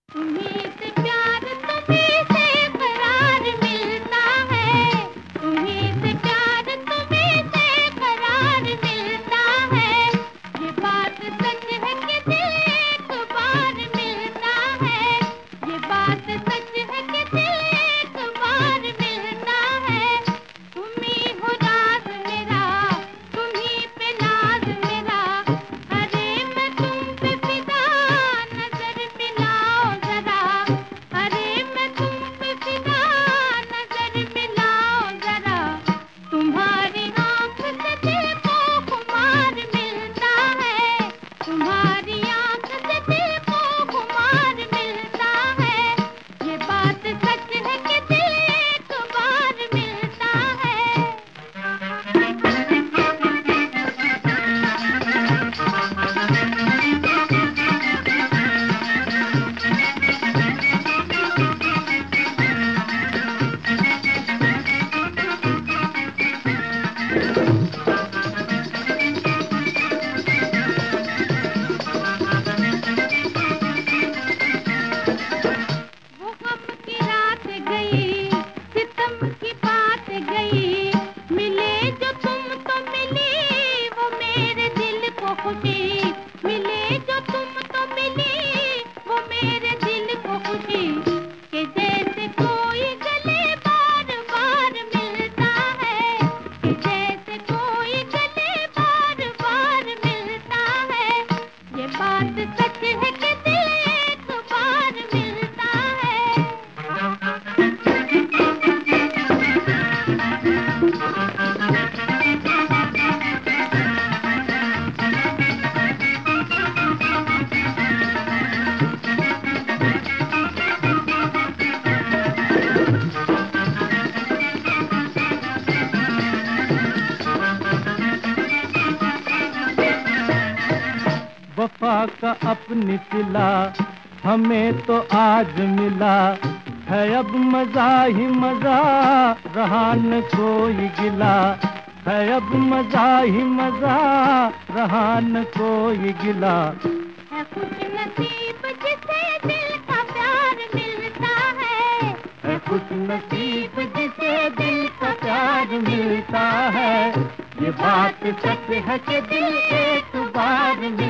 तुम्हीं से प्यार तुम्हीं से करार मिलता है, तुम्हीं से प्यार तुम्हीं से करार मिलता है। ये बात सच है कि दिल एक बार मिलता है, ये बात सच है कि दिल एक बार मिलता है। तुम्हीं हो राज मेरा, तुम्हीं पे नाज मेरा, अरे मैं तुम पे फिदा, नजर मिलाओ जरा, अरे मैं तुम पे फिदा, नजर मिलाओ जरा। तुम्हारी आंख से दिल को खुमार मिलता है, तुम्हारी आंख से दिल को खुमार मिलता है। ये बात सच है कि दिल एक बार मिलता है। वो गम की रात गई, सितम की बात गई, मिले जो तुम तो मिली वो मेरे दिल को खुशी, मिले जो तुम तो मिली वो मेरे दिल को खुशी। कि जैसे कोई गले बार बार मिलता है, कि जैसे कोई गले बार बार मिलता है। ये बात सच है कि दिल एक बार मिलता है। वफा का अपनी सिला हमें तो आज मिला है, अब मजा ही मजा, रहा न कोई गिला है, अब मजा ही मजा, रहा न कोई गिला। है खुश नसीब जिसे दिल का प्यार मिलता है, है खुश नसीब जिसे दिल का प्यार मिलता है। ये बात सच है कि दिल एक बार मिलता